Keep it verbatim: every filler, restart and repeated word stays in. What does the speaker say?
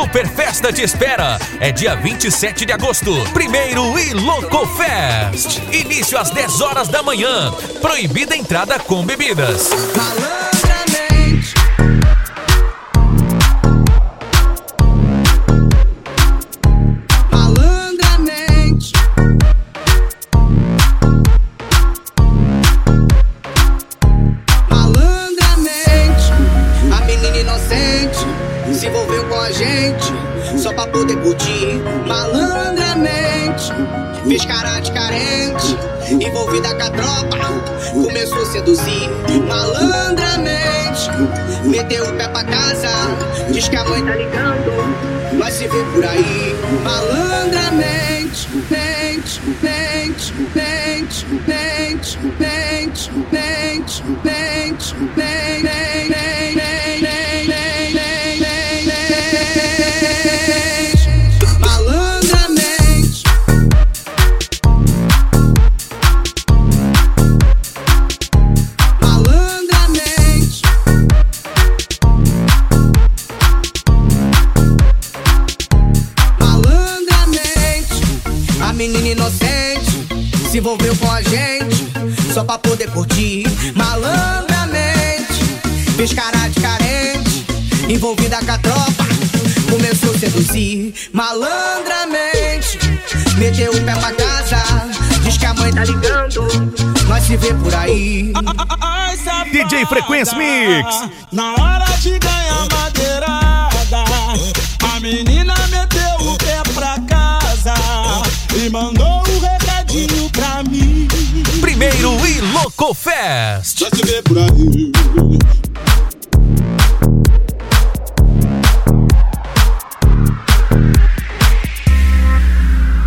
super festa te espera. É dia vinte e sete de agosto, primeiro e Louco Fest. Início às dez horas da manhã. Proibida entrada com bebidas. Malandramente. Malandramente. Malandramente. A menina inocente se envolveu com a gente só pra poder curtir. Malandramente. Fez cara de carente, envolvida com a tropa, começou a seduzir. Malandramente, meteu o pé pra casa, diz que a mãe tá ligando, nós se vê por aí. Malandramente, mente, mente, mente, mente, mente, mente, mente, mente. Menina inocente se envolveu com a gente só pra poder curtir. Malandramente, fez cara de carente, envolvida com a tropa, começou a seduzir. Malandramente, meteu o pé pra casa, diz que a mãe tá ligando, nós se vê por aí. D J Frequência Mix. Na hora de ganhar madeirada, a menina meteu o pé pra casa e mandou um recadinho pra mim. Primeiro e Louco Fest. Já se vê por aí.